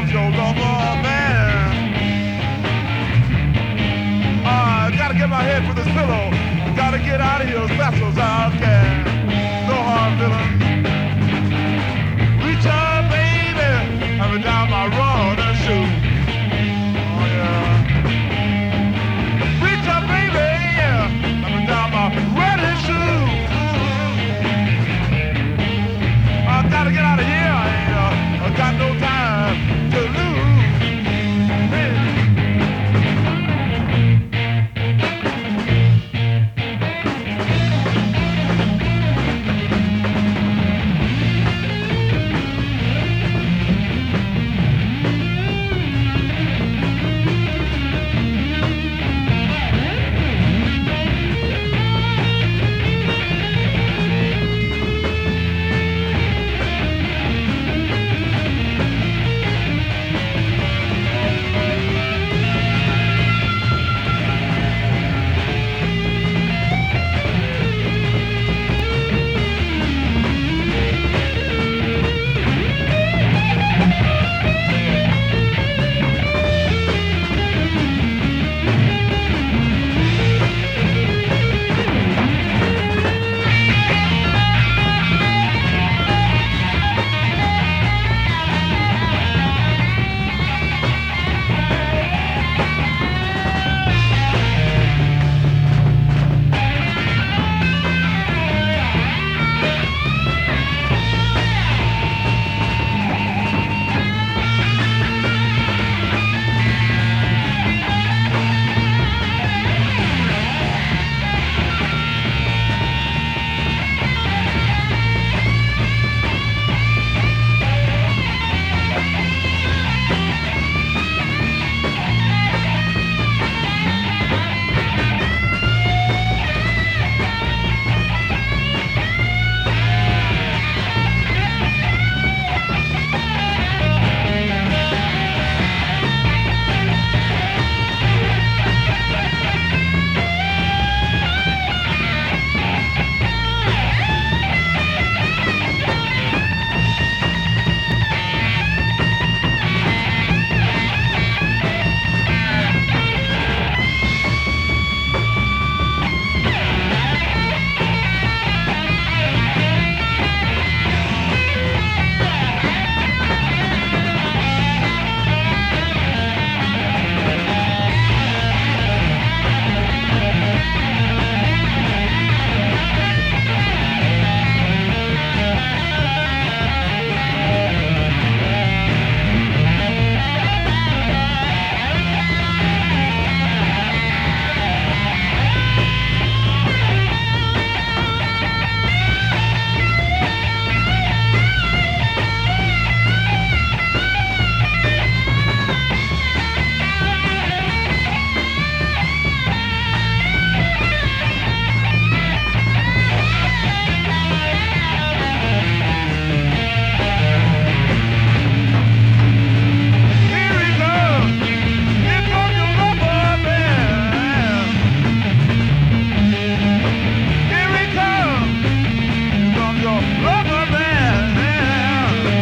comes your lover man. Gotta get my head for this pillow. Gotta get out of here as fast as I can. No hard feelings. Reach up, baby. I'm down my running shoe. Oh yeah. Reach up, baby. Yeah. I'm down my running shoe. I gotta get out of here. I got no time to lose. Hey.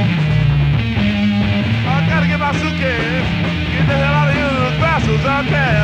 Get the hell out of here as fast as I can.